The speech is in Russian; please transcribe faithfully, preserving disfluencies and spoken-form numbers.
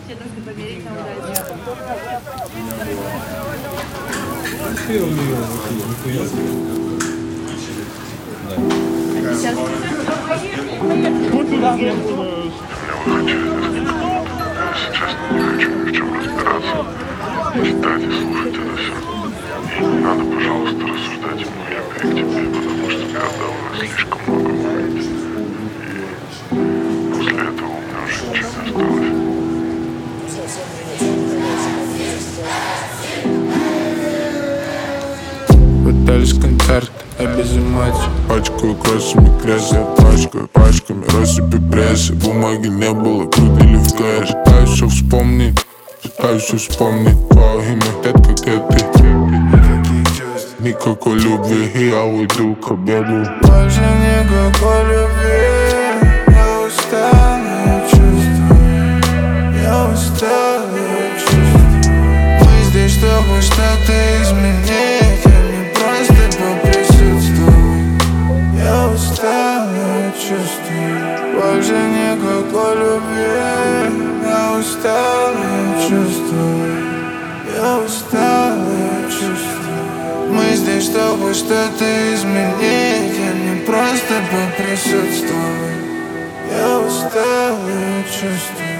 Тебе нужно померить на удачу. Сейчас. Читать и слушать это все. И не надо, пожалуйста, рассуждать мной я перед тебе, потому что ты отдал мне слишком много времени. И после этого у меня уже ничего не осталось. Пытались концерт, я без эмоций. Пачкаю кроссами грязь, я пачкаю пачками россыпи прессы. Бумаги не было, крутили в кэш. Пытаюсь все вспомнить, пытаюсь все вспомнить. Твое имя, детка, где ты? Никакой любви, и я уйду к обеду. Больше никакой любви. Я устал, я чувствую. Я устал, я чувствую. Мы здесь, чтобы что-то изменить, а не просто поприсутствовать. Я устал, я чувствую. Больше никакой любви. Я устал, я чувствую. Я устал, я чувствую. Мы здесь, чтобы что-то изменить, а не просто поприсутствовать. Я устал, я чувствую.